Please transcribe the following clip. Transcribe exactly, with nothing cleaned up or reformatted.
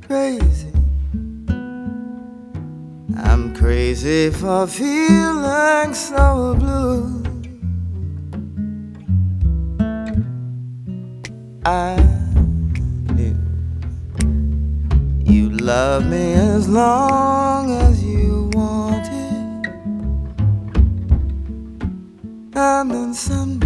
crazy. I'm crazy for feeling so blue. I knew you'd love me as long as you wanted, and then someday